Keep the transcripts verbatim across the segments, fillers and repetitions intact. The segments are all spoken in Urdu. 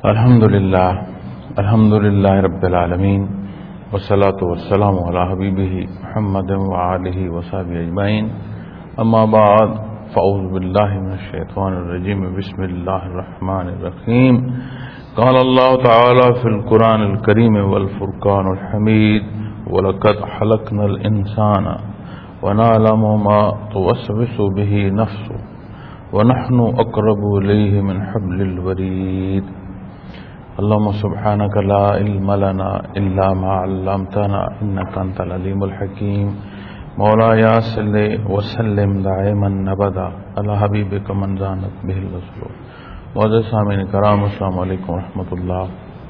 الحمد للہ الحمد للہ رب العالمین والصلاة والسلام علی حبیبہ محمد وآلہ وصحبہ اجمعین، اما بعد فاعوذ باللہ من الشیطان الرجیم، بسم اللہ الرحمن الرحیم۔ قال اللہ تعالی فی القرآن الکریم والفرقان الحمید، وَلَقَدْ خَلَقْنَا الْإِنسَانَ وَنَعْلَمُ مَا تُوَسْوِسُ بِهِ نَفْسُهُ وَنَحْنُ أَقْرَبُ إِلَيْهِ مِنْ حَبْلِ الْوَرِيدِ۔ اللهم سبحانك لا علم لنا إلا ما علمتنا إنك أنت العليم الحكيم۔ مولاي صل وسلم دائما أبدا على حبيبك من زانت به الرسول۔ معزز سامعین کرام، السلام علیکم ورحمۃ اللہ۔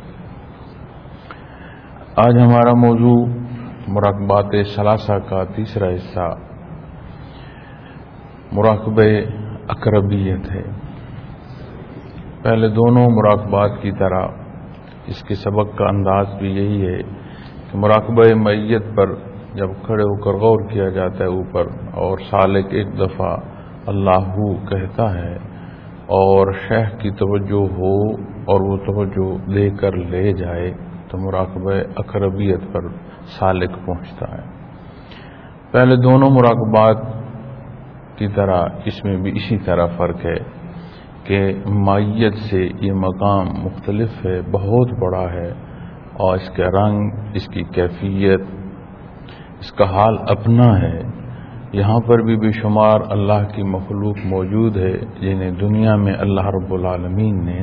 آج ہمارا موضوع مراقبات ثلاثہ کا تیسرا حصہ مراقبہ اقربیت ہے۔ پہلے دونوں مراقبات کی طرح اس کے سبق کا انداز بھی یہی ہے کہ مراقبہ معیت پر جب کھڑے ہو کر غور کیا جاتا ہے اوپر، اور سالک ایک دفعہ اللہ کہتا ہے اور شیخ کی توجہ ہو اور وہ توجہ دے کر لے جائے تو مراقبہ اقربیت پر سالک پہنچتا ہے۔ پہلے دونوں مراقبات کی طرح اس میں بھی اسی طرح فرق ہے کہ معیت سے یہ مقام مختلف ہے، بہت بڑا ہے، اور اس کا رنگ، اس کی کیفیت، اس کا حال اپنا ہے۔ یہاں پر بھی بے شمار اللہ کی مخلوق موجود ہے جنہیں دنیا میں اللہ رب العالمین نے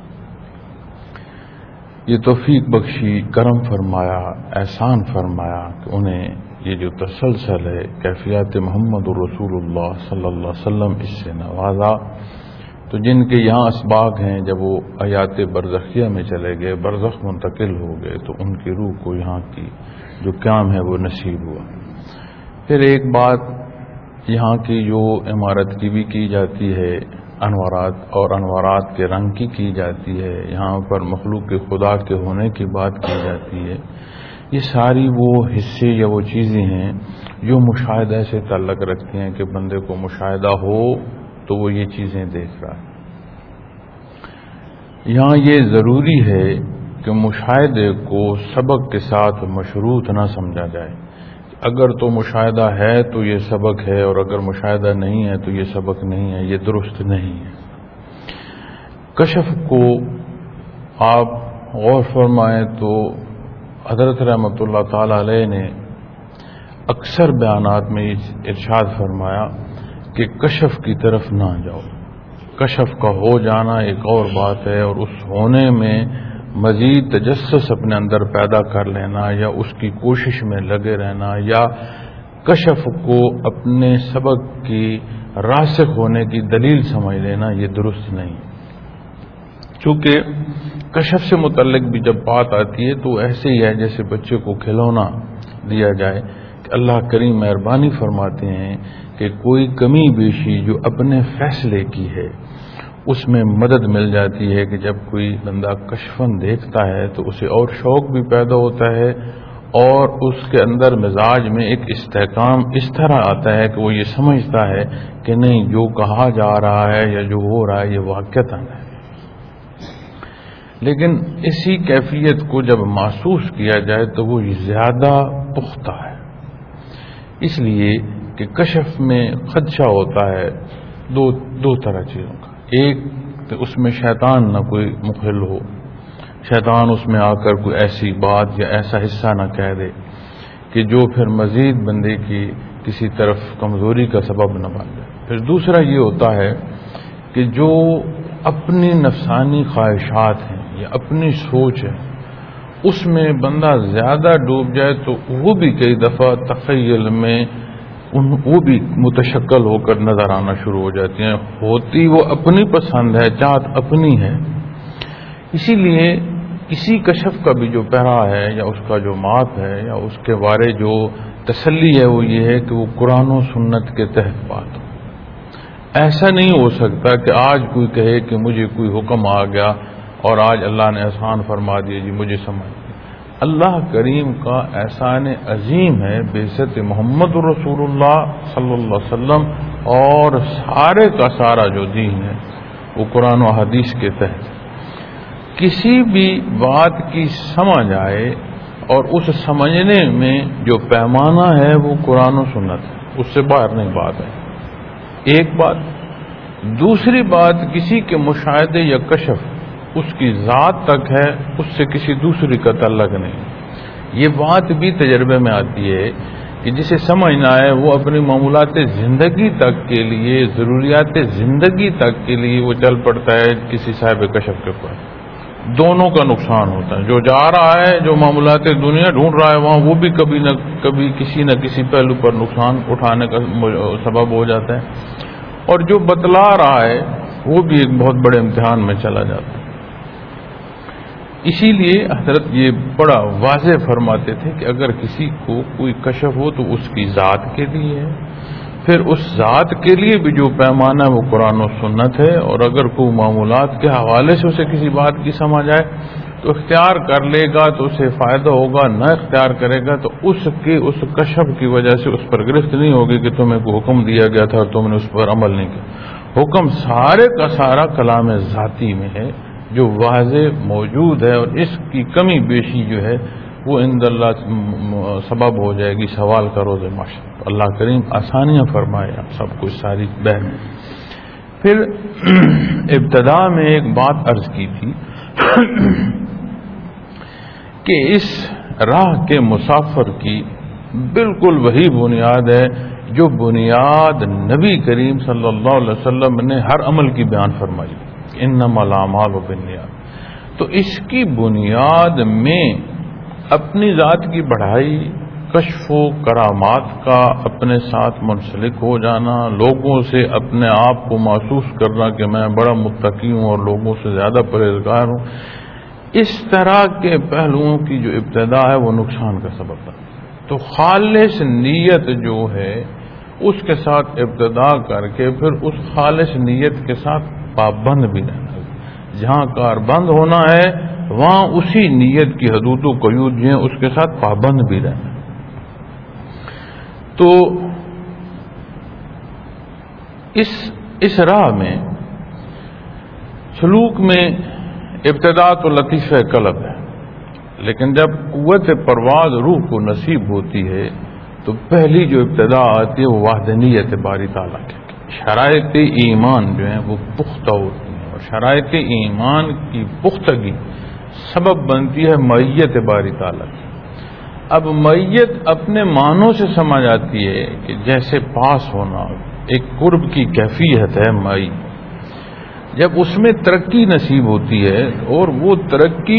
یہ توفیق بخشی، کرم فرمایا، احسان فرمایا کہ انہیں یہ جو تسلسل ہے کیفیات محمد رسول اللہ صلی اللہ علیہ وسلم اس سے نوازا۔ تو جن کے یہاں اسباق ہیں، جب وہ حیات برزخیہ میں چلے گئے، برزخ منتقل ہو گئے، تو ان کی روح کو یہاں کی جو قیام ہے وہ نصیب ہوا۔ پھر ایک بات یہاں کی جو عمارت کی بھی کی جاتی ہے، انوارات اور انوارات کے رنگ کی کی جاتی ہے، یہاں پر مخلوق کے خدا کے ہونے کی بات کی جاتی ہے۔ یہ ساری وہ حصے یا وہ چیزیں ہیں جو مشاہدہ سے تعلق رکھتی ہیں کہ بندے کو مشاہدہ ہو تو وہ یہ چیزیں دیکھ رہا ہے۔ یہاں یہ ضروری ہے کہ مشاہدے کو سبق کے ساتھ مشروط نہ سمجھا جائے۔ اگر تو مشاہدہ ہے تو یہ سبق ہے، اور اگر مشاہدہ نہیں ہے تو یہ سبق نہیں ہے، یہ درست نہیں ہے۔ کشف کو آپ غور فرمائیں تو حضرت رحمۃ اللہ تعالی علیہ نے اکثر بیانات میں ارشاد فرمایا کہ کشف کی طرف نہ جاؤ۔ کشف کا ہو جانا ایک اور بات ہے، اور اس ہونے میں مزید تجسس اپنے اندر پیدا کر لینا یا اس کی کوشش میں لگے رہنا یا کشف کو اپنے سبق کی راسخ ہونے کی دلیل سمجھ لینا، یہ درست نہیں۔ چونکہ کشف سے متعلق بھی جب بات آتی ہے تو ایسے ہی ہے جیسے بچے کو کھلونا دیا جائے کہ اللہ کریم مہربانی فرماتے ہیں کہ کوئی کمی بیشی جو اپنے فیصلے کی ہے اس میں مدد مل جاتی ہے کہ جب کوئی بندہ کشفن دیکھتا ہے تو اسے اور شوق بھی پیدا ہوتا ہے، اور اس کے اندر مزاج میں ایک استحکام اس طرح آتا ہے کہ وہ یہ سمجھتا ہے کہ نہیں، جو کہا جا رہا ہے یا جو ہو رہا ہے یہ واقعتاً ہے۔ لیکن اسی کیفیت کو جب محسوس کیا جائے تو وہ زیادہ پختہ ہے۔ اس لیے کہ کشف میں خدشہ ہوتا ہے دو دو طرح چیزوں کا۔ ایک تو اس میں شیطان نہ کوئی مخل ہو، شیطان اس میں آ کر کوئی ایسی بات یا ایسا حصہ نہ کہہ دے کہ جو پھر مزید بندے کی کسی طرف کمزوری کا سبب نہ بن جائے۔ پھر دوسرا یہ ہوتا ہے کہ جو اپنی نفسانی خواہشات ہیں یا اپنی سوچ ہے اس میں بندہ زیادہ ڈوب جائے تو وہ بھی کئی دفعہ تخیل میں ان وہ بھی متشکل ہو کر نظر آنا شروع ہو جاتی ہیں۔ ہوتی وہ اپنی پسند ہے، چاہت اپنی ہے۔ اسی لیے اسی کشف کا بھی جو پہرا ہے یا اس کا جو ماپ ہے یا اس کے بارے جو تسلی ہے وہ یہ ہے کہ وہ قرآن و سنت کے تحت بات ہو۔ ایسا نہیں ہو سکتا کہ آج کوئی کہے کہ مجھے کوئی حکم آ گیا اور آج اللہ نے احسان فرما دیا جی مجھے سمجھ۔ اللہ کریم کا احسان عظیم ہے بعثت محمد رسول اللہ صلی اللہ علیہ وسلم، اور سارے کا سارا جو دین ہے وہ قرآن و حدیث کے تحت۔ کسی بھی بات کی سمجھ آئے اور اس سمجھنے میں جو پیمانہ ہے وہ قرآن و سنت ہے، اس سے باہر نہیں بات ہے، ایک بات۔ دوسری بات، کسی کے مشاہدے یا کشف اس کی ذات تک ہے، اس سے کسی دوسری کا تعلق نہیں۔ یہ بات بھی تجربے میں آتی ہے کہ جسے سمجھ نہ آئے وہ اپنی معمولات زندگی تک کے لیے، ضروریات زندگی تک کے لیے وہ چل پڑتا ہے کسی صاحب کشف کے اوپر، دونوں کا نقصان ہوتا ہے۔ جو جا رہا ہے، جو معمولات دنیا ڈھونڈ رہا ہے وہاں، وہ بھی کبھی نہ کبھی کسی نہ کسی پہلو پر نقصان اٹھانے کا سبب ہو جاتا ہے، اور جو بتلا رہا ہے وہ بھی ایک بہت بڑے امتحان میں چلا جاتا ہے۔ اسی لیے حضرت یہ بڑا واضح فرماتے تھے کہ اگر کسی کو کوئی کشف ہو تو اس کی ذات کے لیے ہے، پھر اس ذات کے لیے بھی جو پیمانہ وہ قرآن و سنت ہے، اور اگر کوئی معمولات کے حوالے سے اسے کسی بات کی سمجھ آئے تو اختیار کر لے گا تو اسے فائدہ ہوگا، نہ اختیار کرے گا تو اس کے اس کشف کی وجہ سے اس پر گرفت نہیں ہوگی کہ تمہیں کو حکم دیا گیا تھا اور تم نے اس پر عمل نہیں کیا۔ حکم سارے کا سارا کلام ذاتی میں ہے جو واضح موجود ہے، اور اس کی کمی بیشی جو ہے وہ عند اللہ سبب ہو جائے گی سوال کا روز محشر۔ اللہ کریم آسانیاں فرمائے آپ سب کو ساری بہن۔ پھر ابتدا میں ایک بات عرض کی تھی کہ اس راہ کے مسافر کی بالکل وہی بنیاد ہے جو بنیاد نبی کریم صلی اللہ علیہ وسلم نے ہر عمل کی بیان فرمائی، انما الاعمال بالنیات۔ تو اس کی بنیاد میں اپنی ذات کی بڑھائی، کشف و کرامات کا اپنے ساتھ منسلک ہو جانا، لوگوں سے اپنے آپ کو محسوس کرنا کہ میں بڑا متقی ہوں اور لوگوں سے زیادہ پرہیزگار ہوں، اس طرح کے پہلوؤں کی جو ابتدا ہے وہ نقصان کا سبب ہے۔ تو خالص نیت جو ہے اس کے ساتھ ابتدا کر کے پھر اس خالص نیت کے ساتھ پابند بھی رہنا، جہاں کار بند ہونا ہے وہاں اسی نیت کی حدود و قیود جو ہیں اس کے ساتھ پابند بھی رہنا۔ تو اس اس راہ میں سلوک میں ابتدا تو لطیفہ قلب ہے، لیکن جب قوت پرواز روح کو نصیب ہوتی ہے تو پہلی جو ابتدا آتی ہے وہ وحدانیت باری تعالیٰ کی، شرائط ایمان جو ہیں وہ پختہ ہوتی ہیں، اور شرائط ایمان کی پختگی سبب بنتی ہے معیت باری تعالیٰ کی۔ اب معیت اپنے معنوں سے سمجھ آتی ہے کہ جیسے پاس ہونا ایک قرب کی کیفیت ہے مائی، جب اس میں ترقی نصیب ہوتی ہے اور وہ ترقی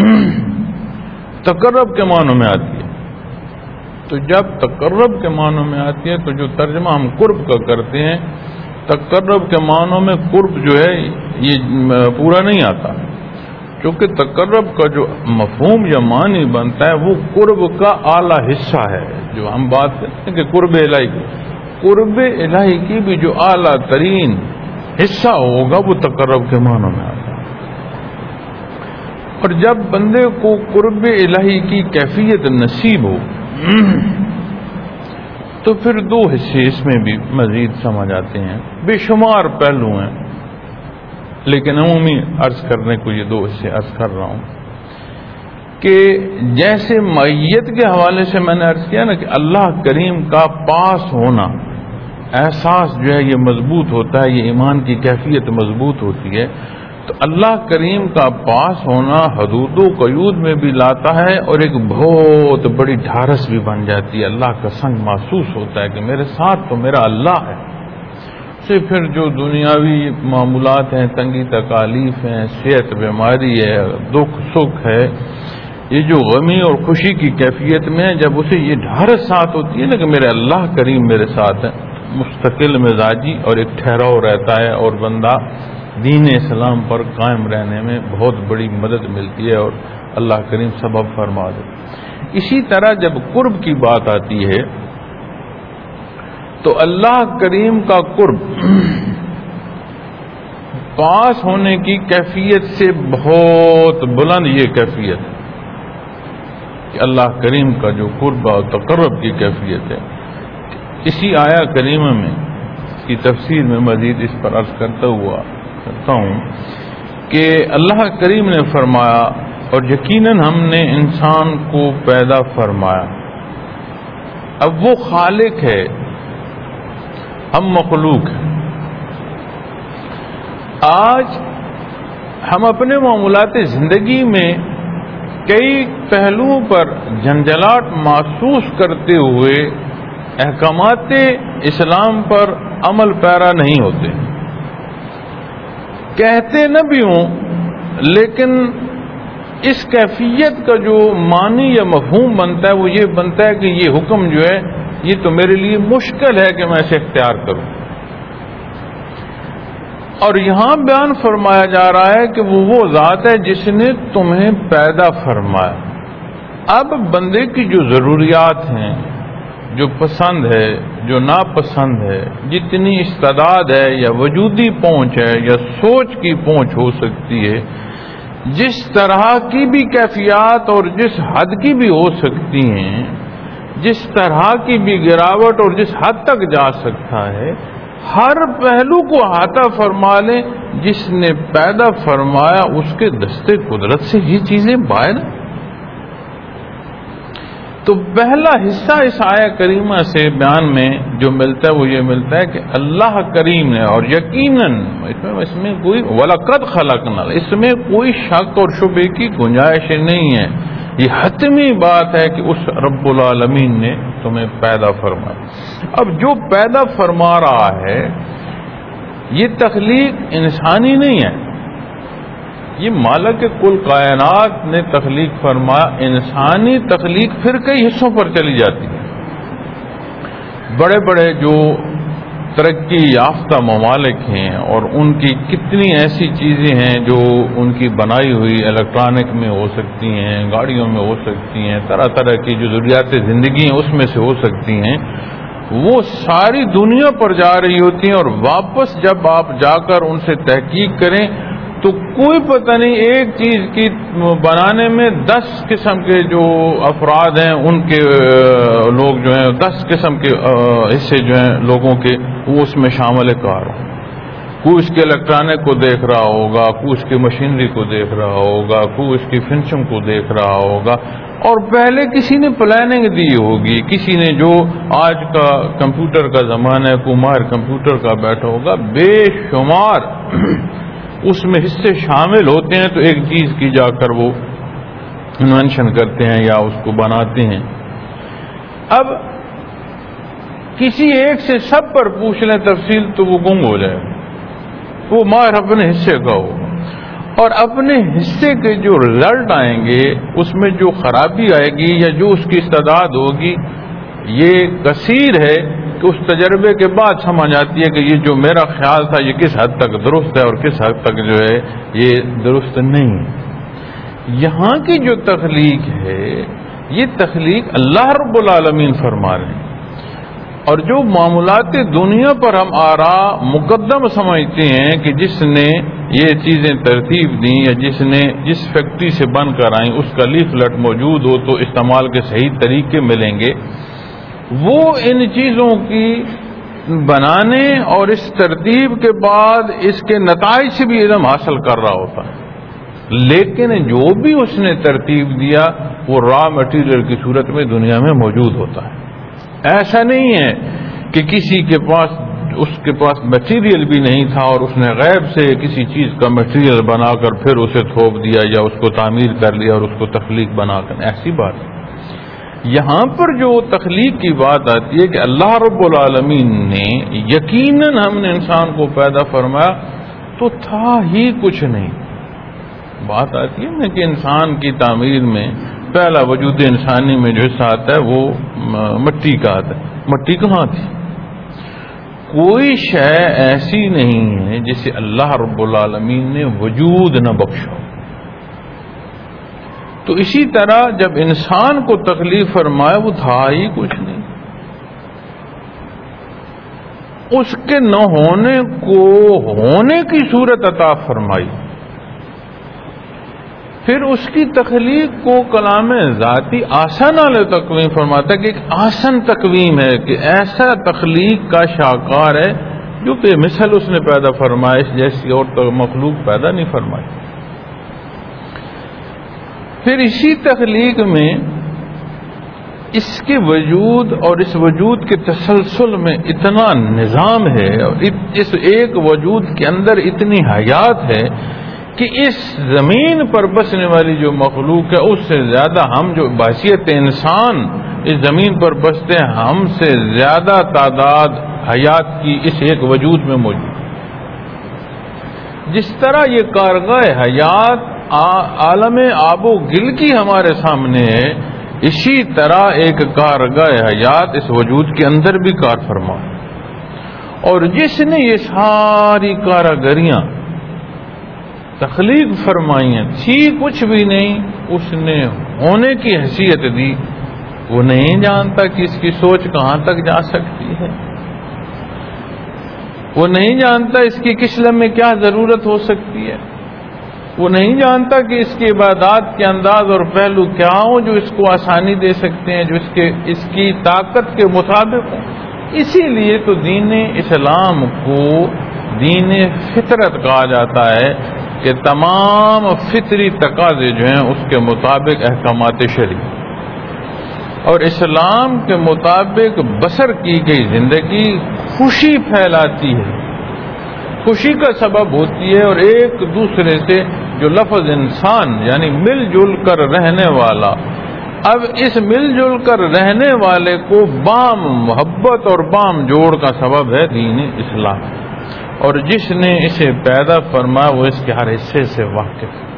تقرب کے معنوں میں آتی ہے، تو جب تقرب کے معنوں میں آتی ہے تو جو ترجمہ ہم قرب کا کرتے ہیں، تقرب کے معنوں میں قرب جو ہے یہ پورا نہیں آتا، کیونکہ تقرب کا جو مفہوم یا معنی بنتا ہے وہ قرب کا اعلیٰ حصہ ہے۔ جو ہم بات کرتے ہیں کہ قرب الہی کی، قرب الہی کی بھی جو اعلیٰ ترین حصہ ہوگا وہ تقرب کے معنوں میں آتا ہے۔ اور جب بندے کو قرب الہی کی کیفیت نصیب ہو تو پھر دو حصے اس میں بھی مزید سمجھ آتے ہیں، بے شمار پہلو ہیں، لیکن عمومی عرض کرنے کو یہ دو حصے عرض کر رہا ہوں کہ جیسے معیت کے حوالے سے میں نے عرض کیا نا کہ اللہ کریم کا پاس ہونا احساس جو ہے یہ مضبوط ہوتا ہے، یہ ایمان کی کیفیت مضبوط ہوتی ہے، تو اللہ کریم کا پاس ہونا حدود و قیود میں بھی لاتا ہے اور ایک بہت بڑی ڈھارس بھی بن جاتی ہے، اللہ کا سنگ محسوس ہوتا ہے کہ میرے ساتھ تو میرا اللہ ہے۔ سے پھر جو دنیاوی معمولات ہیں، تنگی تکالیف ہیں، صحت بیماری ہے، دکھ سکھ ہے، یہ جو غمی اور خوشی کی کیفیت میں جب اسے یہ ڈھارس ساتھ ہوتی ہے نا کہ میرے اللہ کریم میرے ساتھ ہے، مستقل مزاجی اور ایک ٹھہراؤ رہتا ہے اور بندہ دین اسلام پر قائم رہنے میں بہت بڑی مدد ملتی ہے اور اللہ کریم سبب فرما دے۔ اسی طرح جب قرب کی بات آتی ہے تو اللہ کریم کا قرب پاس ہونے کی کیفیت سے بہت بلند یہ کیفیت ہے کہ اللہ کریم کا جو قرب اور تقرب کی کیفیت ہے، اسی آیا کریمہ میں کی تفسیر میں مزید اس پر عرض کرتا ہوا کرتا ہوں کہ اللہ کریم نے فرمایا اور یقیناً ہم نے انسان کو پیدا فرمایا. اب وہ خالق ہے، ہم مخلوق ہیں. آج ہم اپنے معمولات زندگی میں کئی پہلوؤں پر جھنجھلاٹ محسوس کرتے ہوئے احکامات اسلام پر عمل پیرا نہیں ہوتے. کہتے نہ بھی ہوں لیکن اس کیفیت کا جو معنی یا مفہوم بنتا ہے وہ یہ بنتا ہے کہ یہ حکم جو ہے یہ تو میرے لیے مشکل ہے کہ میں اسے اختیار کروں. اور یہاں بیان فرمایا جا رہا ہے کہ وہ وہ ذات ہے جس نے تمہیں پیدا فرمایا. اب بندے کی جو ضروریات ہیں، جو پسند ہے، جو ناپسند ہے، جتنی استعداد ہے یا وجودی پہنچ ہے یا سوچ کی پہنچ ہو سکتی ہے، جس طرح کی بھی کیفیات اور جس حد کی بھی ہو سکتی ہیں، جس طرح کی بھی گراوٹ اور جس حد تک جا سکتا ہے، ہر پہلو کو احاطہ فرما لیں. جس نے پیدا فرمایا اس کے دستے قدرت سے یہ چیزیں باہر. تو پہلا حصہ اس آیہ کریمہ سے بیان میں جو ملتا ہے وہ یہ ملتا ہے کہ اللہ کریم نے، اور یقیناً اس میں کوئی وَلَقَدْ خَلَقْنَا، اس میں کوئی شک اور شبے کی گنجائش نہیں ہے. یہ حتمی بات ہے کہ اس رب العالمین نے تمہیں پیدا فرمایا. اب جو پیدا فرما رہا ہے یہ تخلیق انسانی نہیں ہے، یہ مالک کل کائنات نے تخلیق فرمایا. انسانی تخلیق پھر کئی حصوں پر چلی جاتی ہے. بڑے بڑے جو ترقی یافتہ ممالک ہیں اور ان کی کتنی ایسی چیزیں ہیں جو ان کی بنائی ہوئی الیکٹرانک میں ہو سکتی ہیں، گاڑیوں میں ہو سکتی ہیں، طرح طرح کی جو ضروریات زندگی ہیں اس میں سے ہو سکتی ہیں، وہ ساری دنیا پر جا رہی ہوتی ہیں. اور واپس جب آپ جا کر ان سے تحقیق کریں تو کوئی پتہ نہیں ایک چیز کی بنانے میں دس قسم کے جو افراد ہیں ان کے لوگ جو ہیں، دس قسم کے حصے جو ہیں لوگوں کے وہ اس میں شامل کار ہوں. کوئی اس کے الیکٹرانک کو دیکھ رہا ہوگا، کوئی اس کی مشینری کو دیکھ رہا ہوگا، کوئی اس کی فنشنگ کو دیکھ رہا ہوگا. اور پہلے کسی نے پلاننگ دی ہوگی، کسی نے جو آج کا کمپیوٹر کا زمانہ ہے، کوئی ماہر کمپیوٹر کا بیٹھا ہوگا. بے شمار اس میں حصے شامل ہوتے ہیں تو ایک چیز کی جا کر وہ انوینشن کرتے ہیں یا اس کو بناتے ہیں. اب کسی ایک سے سب پر پوچھ لیں تفصیل تو وہ گنگ ہو جائے. وہ ماہر اپنے حصے کا ہو اور اپنے حصے کے جو رزلٹ آئیں گے اس میں جو خرابی آئے گی یا جو اس کی استعداد ہوگی یہ کثیر ہے کہ اس تجربے کے بعد سمجھ آتی ہے کہ یہ جو میرا خیال تھا یہ کس حد تک درست ہے اور کس حد تک جو ہے یہ درست نہیں. یہاں کی جو تخلیق ہے یہ تخلیق اللہ رب العالمین فرما رہے ہیں. اور جو معاملات دنیا پر ہم آرا مقدم سمجھتے ہیں کہ جس نے یہ چیزیں ترتیب دیں یا جس نے جس فیکٹری سے بن کر آئیں اس کا لیفلٹ موجود ہو تو استعمال کے صحیح طریقے ملیں گے، وہ ان چیزوں کی بنانے اور اس ترتیب کے بعد اس کے نتائج سے بھی علم حاصل کر رہا ہوتا ہے. لیکن جو بھی اس نے ترتیب دیا وہ را مٹیریل کی صورت میں دنیا میں موجود ہوتا ہے. ایسا نہیں ہے کہ کسی کے پاس اس کے پاس مٹیریل بھی نہیں تھا اور اس نے غیب سے کسی چیز کا مٹیریل بنا کر پھر اسے تھوپ دیا یا اس کو تعمیر کر لیا اور اس کو تخلیق بنا کر. ایسی بات ہے. یہاں پر جو تخلیق کی بات آتی ہے کہ اللہ رب العالمین نے یقیناً ہم نے انسان کو پیدا فرمایا تو تھا ہی کچھ نہیں. بات آتی ہے نا کہ انسان کی تعمیر میں پہلا وجود انسانی میں جو حصہ آتا ہے وہ مٹی کا آتا ہے. مٹی کہاں تھی؟ کوئی شے ایسی نہیں ہے جسے اللہ رب العالمین نے وجود نہ بخشا. تو اسی طرح جب انسان کو تکلیف فرمائے وہ تھا ہی کچھ نہیں. اس کے نہ ہونے کو ہونے کی صورت عطا فرمائی. پھر اس کی تخلیق کو کلام ذاتی آسان والے تقویم فرماتا ہے کہ ایک آسان تقویم ہے کہ ایسا تخلیق کا شاہکار ہے جو بے مثل اس نے پیدا فرمایا، جیسی اور تو مخلوق پیدا نہیں فرمائی۔ پھر اسی تخلیق میں اس کے وجود اور اس وجود کے تسلسل میں اتنا نظام ہے، اور اس ایک وجود کے اندر اتنی حیات ہے کہ اس زمین پر بسنے والی جو مخلوق ہے اس سے زیادہ ہم جو بحیثیت انسان اس زمین پر بستے ہیں، ہم سے زیادہ تعداد حیات کی اس ایک وجود میں موجود۔ جس طرح یہ کارگاہ حیات عالم آب و گل کی ہمارے سامنے ہے، اسی طرح ایک کارگاہ حیات اس وجود کے اندر بھی کار فرما، اور جس نے یہ ساری کاراگریاں تخلیق فرمائی ہیں، تھی کچھ بھی نہیں، اس نے ہونے کی حیثیت دی، وہ نہیں جانتا کہ اس کی سوچ کہاں تک جا سکتی ہے، وہ نہیں جانتا اس کی کس لمحے کیا ضرورت ہو سکتی ہے، وہ نہیں جانتا کہ اس کی عبادات کے انداز اور پہلو کیا ہوں جو اس کو آسانی دے سکتے ہیں، جو اس کے اس کی طاقت کے مطابق ہوں۔ اسی لیے تو دین اسلام کو دین فطرت کہا جاتا ہے کہ تمام فطری تقاضے جو ہیں اس کے مطابق احکامات شرعی اور اسلام کے مطابق بسر کی گئی زندگی خوشی پھیلاتی ہے، خوشی کا سبب ہوتی ہے، اور ایک دوسرے سے جو لفظ انسان یعنی مل جل کر رہنے والا، اب اس مل جل کر رہنے والے کو بام محبت اور بام جوڑ کا سبب ہے دین اسلام، اور جس نے اسے پیدا فرمایا وہ اس کے ہر حصے سے واقف ہے۔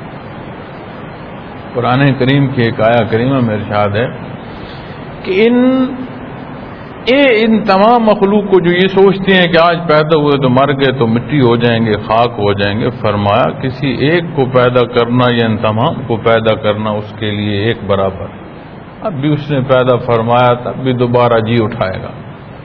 قرآن کریم کی ایک آیہ کریمہ میں ارشاد ہے کہ ان اے ان تمام مخلوق کو جو یہ سوچتے ہیں کہ آج پیدا ہوئے تو مر گئے تو مٹی ہو جائیں گے، خاک ہو جائیں گے، فرمایا کسی ایک کو پیدا کرنا یا ان تمام کو پیدا کرنا اس کے لیے ایک برابر، اب بھی اس نے پیدا فرمایا تب بھی دوبارہ جی اٹھائے گا۔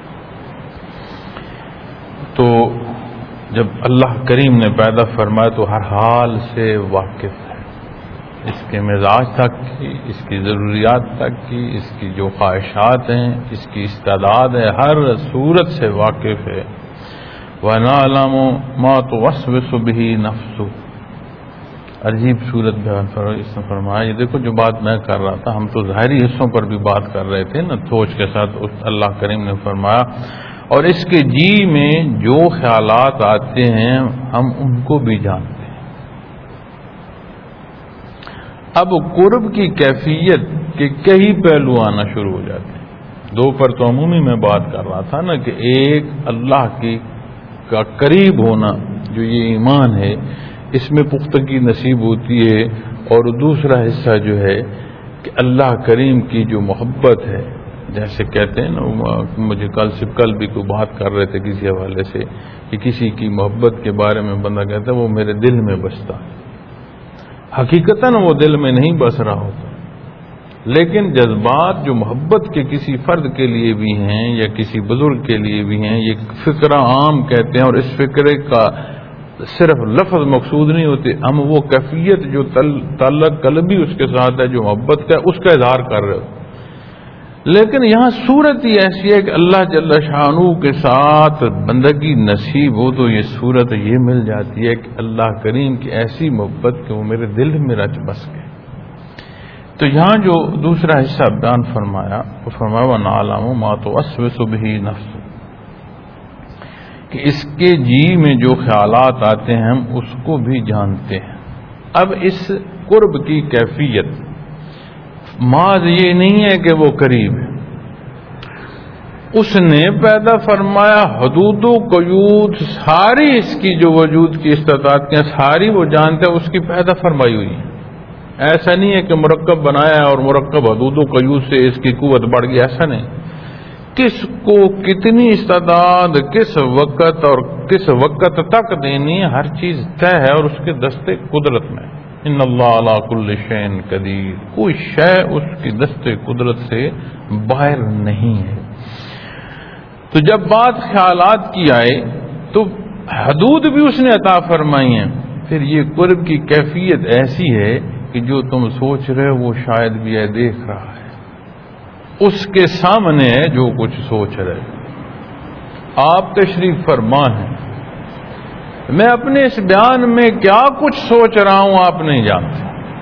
تو جب اللہ کریم نے پیدا فرمایا تو ہر حال سے واقف ہے، اس کے مزاج تک کی، اس کی ضروریات تک کی، اس کی جو خواہشات ہیں، اس کی استعداد ہے، ہر صورت سے واقف ہے۔ وَنَعْلَمُ مَا تُوَسْوِسُ بِهِ نَفْسُهُ، عجیب صورت بیان فرمایا، اس نے فرمایا یہ دیکھو جو بات میں کر رہا تھا، ہم تو ظاہری حصوں پر بھی بات کر رہے تھے نا، سوچ کے ساتھ اللہ کریم نے فرمایا اور اس کے جی میں جو خیالات آتے ہیں ہم ان کو بھی جانتے ہیں۔ اب قرب کی کیفیت کے کئی پہلو آنا شروع ہو جاتے ہیں۔ دو پر تو عمومی میں بات کر رہا تھا نا کہ ایک اللہ کی کا قریب ہونا جو یہ ایمان ہے اس میں پختگی نصیب ہوتی ہے، اور دوسرا حصہ جو ہے کہ اللہ کریم کی جو محبت ہے، جیسے کہتے ہیں نا، مجھے کل سے کل بھی کوئی بات کر رہے تھے کسی حوالے سے کہ کسی کی محبت کے بارے میں بندہ کہتا ہے وہ میرے دل میں بستا ہے، حقیقتاً وہ دل میں نہیں بس رہا ہوتا، لیکن جذبات جو محبت کے کسی فرد کے لیے بھی ہیں یا کسی بزرگ کے لیے بھی ہیں، یہ فکرہ عام کہتے ہیں، اور اس فکرے کا صرف لفظ مقصود نہیں ہوتے، ہم وہ کیفیت جو تعلق قلبی اس کے ساتھ ہے، جو محبت کا اس کا اظہار کر رہے ہو۔ لیکن یہاں صورت ہی ایسی ہے کہ اللہ جل شانہ کے ساتھ بندگی نصیب ہو تو یہ صورت یہ مل جاتی ہے کہ اللہ کریم کی ایسی محبت کہ وہ میرے دل میں رچ بس گئے۔ تو یہاں جو دوسرا حصہ بیان فرمایا وہ فرمایا وَنَعْلَمُ مَا تُوَسْوِسُ بِهِ نَفْسُهُ، کہ اس کے جی میں جو خیالات آتے ہیں ہم اس کو بھی جانتے ہیں۔ اب اس قرب کی کیفیت ماض یہ نہیں ہے کہ وہ قریب ہے، اس نے پیدا فرمایا، حدود و قیود ساری اس کی جو وجود کی استطاعت ہیں ساری وہ جانتے ہیں، اس کی پیدا فرمائی ہوئی ہے۔ ایسا نہیں ہے کہ مرکب بنایا ہے اور مرکب حدود و قیود سے اس کی قوت بڑھ گئی، ایسا نہیں۔ کس کو کتنی استعداد کس وقت اور کس وقت تک دینی ہے ہر چیز طے ہے، اور اس کے دستے قدرت میں۔ ان اللہ علی کل شیء قدیر، کوئی شے اس کی دستے قدرت سے باہر نہیں ہے۔ تو جب بات خیالات کی آئے تو حدود بھی اس نے عطا فرمائی ہیں، پھر یہ قرب کی کیفیت ایسی ہے کہ جو تم سوچ رہے ہو وہ شاید بھی ہے دیکھ رہا ہے، اس کے سامنے ہے جو کچھ سوچ رہے۔ آپ تشریف فرما ہیں. میں اپنے اس بیان میں کیا کچھ سوچ رہا ہوں آپ نہیں جانتے.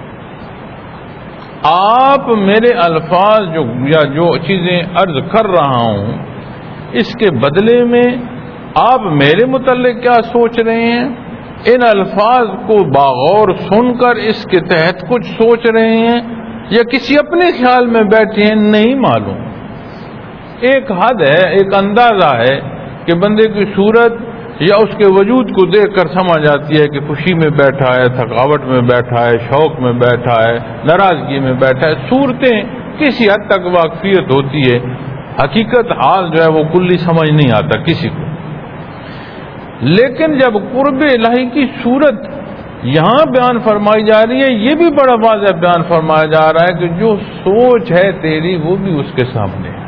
آپ میرے الفاظ جو یا جو چیزیں عرض کر رہا ہوں اس کے بدلے میں آپ میرے متعلق کیا سوچ رہے ہیں؟ ان الفاظ کو باغور سن کر اس کے تحت کچھ سوچ رہے ہیں یا کسی اپنے خیال میں بیٹھے ہیں؟ نہیں معلوم. ایک حد ہے، ایک اندازہ ہے کہ بندے کی صورت یا اس کے وجود کو دیکھ کر سمجھ آتی ہے کہ خوشی میں بیٹھا ہے، تھکاوٹ میں بیٹھا ہے، شوق میں بیٹھا ہے، ناراضگی میں بیٹھا ہے. صورتیں کسی حد تک واقفیت ہوتی ہے، حقیقت حال جو ہے وہ کلی سمجھ نہیں آتا کسی کو. لیکن جب قرب الہی کی صورت یہاں بیان فرمائی جا رہی ہے، یہ بھی بڑا واضح بیان فرمایا جا رہا ہے کہ جو سوچ ہے تیری وہ بھی اس کے سامنے ہے.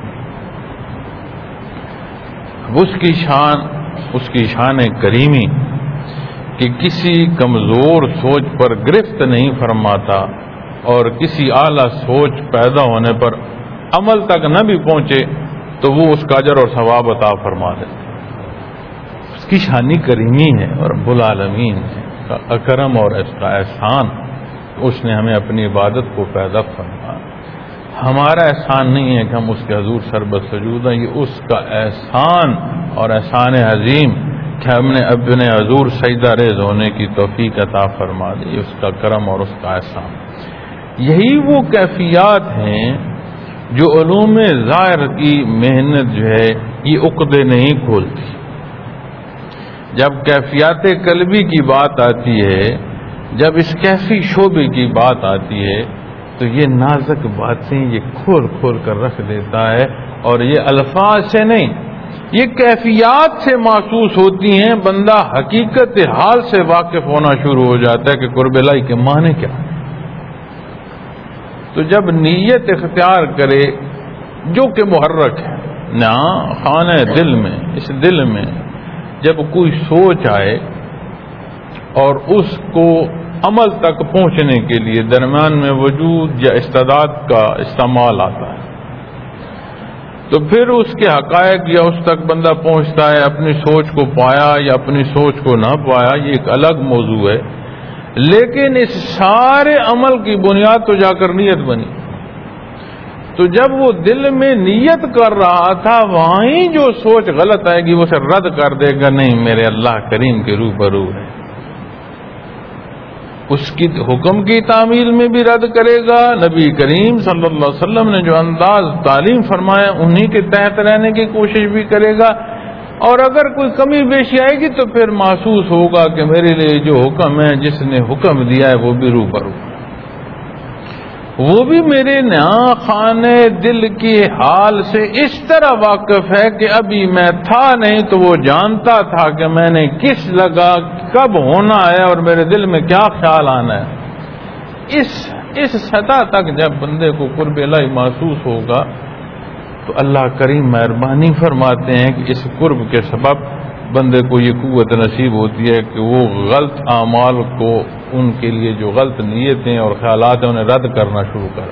اس کی شان اس کی شان کریمی کہ کسی کمزور سوچ پر گرفت نہیں فرماتا اور کسی اعلیٰ سوچ پیدا ہونے پر عمل تک نہ بھی پہنچے تو وہ اس کا اجر اور ثواب عطا فرما دیتا. اس کی شانی کریمی ہے اور رب العالمین کا اکرم اور اس کا احسان اس نے ہمیں اپنی عبادت کو پیدا فرمایا. ہمارا احسان نہیں ہے کہ ہم اس کے حضور سربت سجود ہیں، یہ اس کا احسان اور احسان عظیم کہ ہم نے اپنے حضور سجدہ ریز ہونے کی توفیق عطا فرما دی. اس کا کرم اور اس کا احسان. یہی وہ کیفیات ہیں جو علوم ظاہر کی محنت جو ہے یہ عقدے نہیں کھولتی. جب کیفیات قلبی کی بات آتی ہے، جب اس کیفی شعبے کی بات آتی ہے تو یہ نازک باتیں یہ کھول کھول کر رکھ دیتا ہے اور یہ الفاظ سے نہیں، یہ کیفیات سے محسوس ہوتی ہیں. بندہ حقیقت حال سے واقف ہونا شروع ہو جاتا ہے کہ قرب الہی کے معنی کیا ہے. تو جب نیت اختیار کرے جو کہ محرک ہے نہ خانہ دل میں، اس دل میں جب کوئی سوچ آئے اور اس کو عمل تک پہنچنے کے لیے درمیان میں وجود یا استعداد کا استعمال آتا ہے تو پھر اس کے حقائق یا اس تک بندہ پہنچتا ہے. اپنی سوچ کو پایا یا اپنی سوچ کو نہ پایا یہ ایک الگ موضوع ہے، لیکن اس سارے عمل کی بنیاد تو جا کر نیت بنی. تو جب وہ دل میں نیت کر رہا تھا وہیں جو سوچ غلط آئے گی وہ اسے رد کر دے گا، نہیں میرے اللہ کریم کے روبرو ہے. اس کی حکم کی تعمیل میں بھی رد کرے گا. نبی کریم صلی اللہ علیہ وسلم نے جو انداز تعلیم فرمایا انہی کے تحت رہنے کی کوشش بھی کرے گا. اور اگر کوئی کمی بیشی آئے گی تو پھر محسوس ہوگا کہ میرے لیے جو حکم ہے جس نے حکم دیا ہے وہ بھی روبرو، وہ بھی میرے نیا خانے دل کی حال سے اس طرح واقف ہے کہ ابھی میں تھا نہیں تو وہ جانتا تھا کہ میں نے کس لگا کب ہونا ہے اور میرے دل میں کیا خیال آنا ہے. اس اس سطح تک جب بندے کو قرب الہی محسوس ہوگا تو اللہ کریم مہربانی فرماتے ہیں کہ اس قرب کے سبب بندے کو یہ قوت نصیب ہوتی ہے کہ وہ غلط اعمال کو، ان کے لیے جو غلط نیتیں اور خیالات ہیں انہیں رد کرنا شروع کر.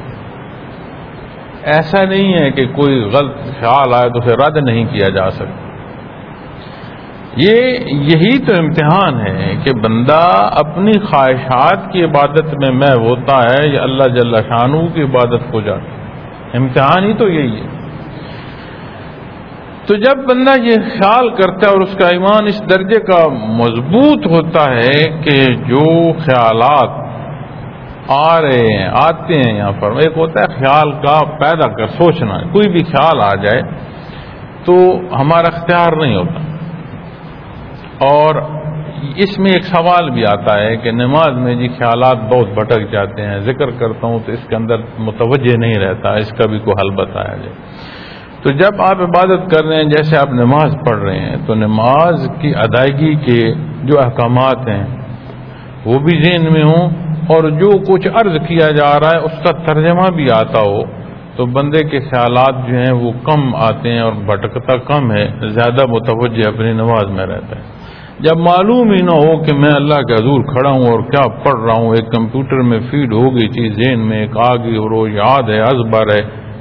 ایسا نہیں ہے کہ کوئی غلط خیال آئے تو اسے رد نہیں کیا جا سکتا. یہ یہی تو امتحان ہے کہ بندہ اپنی خواہشات کی عبادت میں محو ہوتا ہے یا اللہ جل شانہ کی عبادت کو جاتا ہے. امتحان ہی تو یہی ہے. تو جب بندہ یہ خیال کرتا ہے اور اس کا ایمان اس درجے کا مضبوط ہوتا ہے کہ جو خیالات آ رہے ہیں آتے ہیں، یہاں پر ایک ہوتا ہے خیال کا پیدا کر سوچنا، کوئی بھی خیال آ جائے تو ہمارا اختیار نہیں ہوتا. اور اس میں ایک سوال بھی آتا ہے کہ نماز میں جی خیالات بہت بھٹک جاتے ہیں، ذکر کرتا ہوں تو اس کے اندر متوجہ نہیں رہتا، اس کا بھی کوئی حل بتایا جائے. تو جب آپ عبادت کر رہے ہیں، جیسے آپ نماز پڑھ رہے ہیں، تو نماز کی ادائیگی کے جو احکامات ہیں وہ بھی ذہن میں ہوں اور جو کچھ عرض کیا جا رہا ہے اس کا ترجمہ بھی آتا ہو تو بندے کے خیالات جو ہیں وہ کم آتے ہیں اور بھٹکتا کم ہے، زیادہ متوجہ اپنی نماز میں رہتا ہے. جب معلوم ہی نہ ہو کہ میں اللہ کے حضور کھڑا ہوں اور کیا پڑھ رہا ہوں، ایک کمپیوٹر میں فیڈ ہو گئی چیز ذہن میں، ایک آگے اور وہ یاد ہے، ازبر ہے،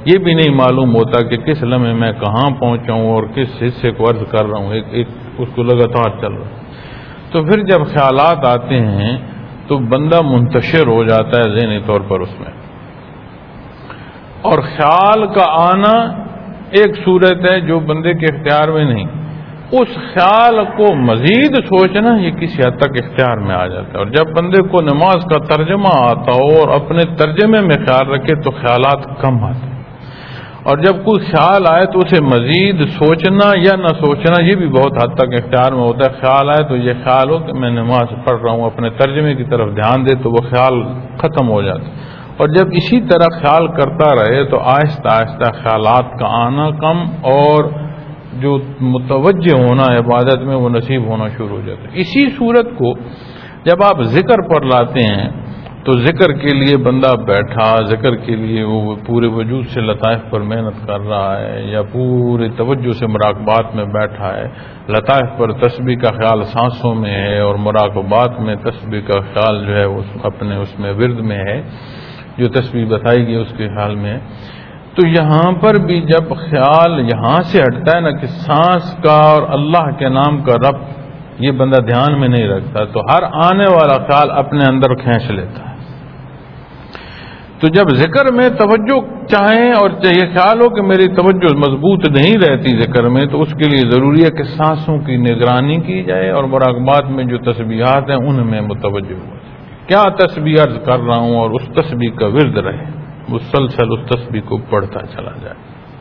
یہ بھی نہیں معلوم ہوتا کہ کس لمحے میں کہاں پہنچا ہوں اور کس حصے کو عرض کر رہا ہوں، ایک ایک اس کو لگاتار چل رہا ہے۔ تو پھر جب خیالات آتے ہیں تو بندہ منتشر ہو جاتا ہے ذہنی طور پر اس میں، اور خیال کا آنا ایک صورت ہے جو بندے کے اختیار میں نہیں، اس خیال کو مزید سوچنا یہ کسی حد تک اختیار میں آ جاتا ہے۔ اور جب بندے کو نماز کا ترجمہ آتا ہو اور اپنے ترجمے میں خیال رکھے تو خیالات کم آتے ہیں، اور جب کوئی خیال آئے تو اسے مزید سوچنا یا نہ سوچنا یہ بھی بہت حد تک اختیار میں ہوتا ہے۔ خیال آئے تو یہ خیال ہو کہ میں نماز پڑھ رہا ہوں، اپنے ترجمے کی طرف دھیان دے تو وہ خیال ختم ہو جاتا ہے، اور جب اسی طرح خیال کرتا رہے تو آہستہ آہستہ خیالات کا آنا کم اور جو متوجہ ہونا عبادت میں وہ نصیب ہونا شروع ہو جاتا ہے۔ اسی صورت کو جب آپ ذکر پر لاتے ہیں تو ذکر کے لیے بندہ بیٹھا، ذکر کے لیے وہ پورے وجود سے لطائف پر محنت کر رہا ہے یا پورے توجہ سے مراقبات میں بیٹھا ہے، لطائف پر تسبیح کا خیال سانسوں میں ہے اور مراقبات میں تسبیح کا خیال جو ہے وہ اپنے اس میں ورد میں ہے، جو تسبیح بتائی گئی اس کے خیال میں ہے۔ تو یہاں پر بھی جب خیال یہاں سے ہٹتا ہے نا کہ سانس کا اور اللہ کے نام کا ربط یہ بندہ دھیان میں نہیں رکھتا تو ہر آنے والا خیال اپنے اندر کھینچ لیتا ہے۔ تو جب ذکر میں توجہ چاہیں اور یہ خیال ہو کہ میری توجہ مضبوط نہیں رہتی ذکر میں، تو اس کے لیے ضروری ہے کہ سانسوں کی نگرانی کی جائے اور مراقبات میں جو تسبیحات ہیں ان میں متوجہ ہو جائے، کیا تسبیح عرض کر رہا ہوں اور اس تسبیح کا ورد رہے، مسلسل اس تسبیح کو پڑھتا چلا جائے۔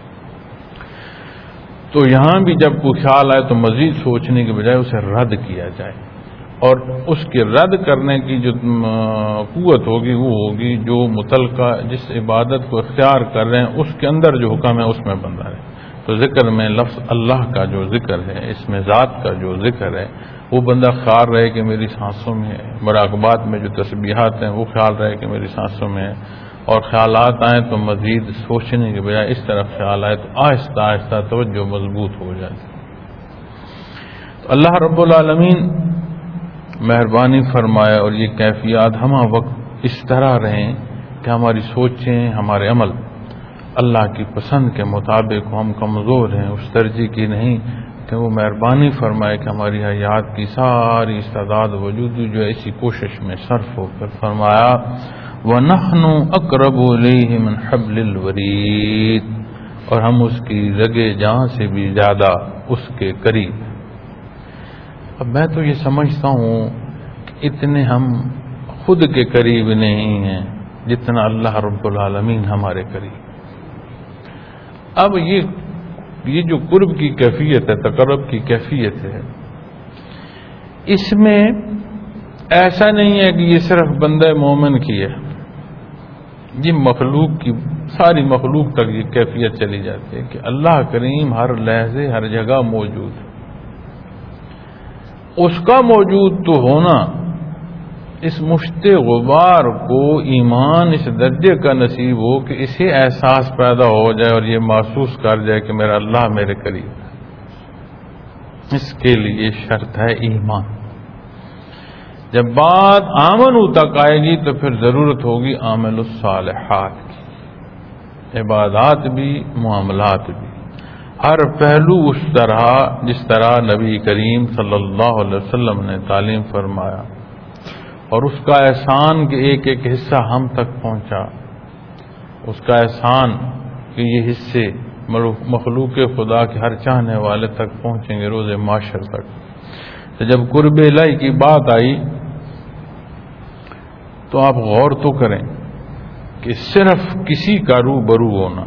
تو یہاں بھی جب کوئی خیال آئے تو مزید سوچنے کے بجائے اسے رد کیا جائے، اور اس کے رد کرنے کی جو قوت ہوگی وہ ہوگی جو متعلقہ جس عبادت کو اختیار کر رہے ہیں اس کے اندر جو حکم ہے اس میں بندہ ہے۔ تو ذکر میں لفظ اللہ کا جو ذکر ہے، اس میں ذات کا جو ذکر ہے، وہ بندہ خیال رہے کہ میری سانسوں میں ہے، مراقبات میں جو تسبیحات ہیں وہ خیال رہے کہ میری سانسوں میں ہے، اور خیالات آئیں تو مزید سوچنے کے بجائے اس طرف خیال آئے تو آہستہ آہستہ توجہ مضبوط ہو جاتی۔ تو اللہ رب العالمین مہربانی فرمائے اور یہ کیفیات ہمہ وقت اس طرح رہیں کہ ہماری سوچیں، ہمارے عمل اللہ کی پسند کے مطابق، ہم کمزور ہیں اس درجے کی نہیں کہ وہ مہربانی فرمائے کہ ہماری حیات کی ساری استعداد وجود جو ہے اسی کوشش میں صرف ہو کر فرمایا وَنَحْنُ أَقْرَبُ إِلَيْهِ مِنْ حَبْلِ الْوَرِيدِ، اور ہم اس کی رگے جان سے بھی زیادہ اس کے قریب۔ اب میں تو یہ سمجھتا ہوں کہ اتنے ہم خود کے قریب نہیں ہیں جتنا اللہ رب العالمین ہمارے قریب۔ اب یہ یہ جو قرب کی کیفیت ہے، تقرب کی کیفیت ہے، اس میں ایسا نہیں ہے کہ یہ صرف بندہ مومن کی ہے، یہ مخلوق کی ساری مخلوق تک یہ کیفیت چلی جاتی ہے کہ اللہ کریم ہر لحظے ہر جگہ موجود ہے۔ اس کا موجود تو ہونا اس مشت غبار کو ایمان اس درجے کا نصیب ہو کہ اسے احساس پیدا ہو جائے اور یہ محسوس کر جائے کہ میرا اللہ میرے قریب ہے، اس کے لیے شرط ہے ایمان۔ جب بات آمنو تک آئے گی تو پھر ضرورت ہوگی عامل الصالحات کی، عبادات بھی معاملات بھی، ہر پہلو اس طرح جس طرح نبی کریم صلی اللہ علیہ وسلم نے تعلیم فرمایا، اور اس کا احسان کہ ایک ایک حصہ ہم تک پہنچا، اس کا احسان کہ یہ حصے مخلوق خدا کے ہر چاہنے والے تک پہنچیں گے روز معاشر تک۔ تو جب قرب الہی کی بات آئی تو آپ غور تو کریں کہ صرف کسی کا روبرو ہونا،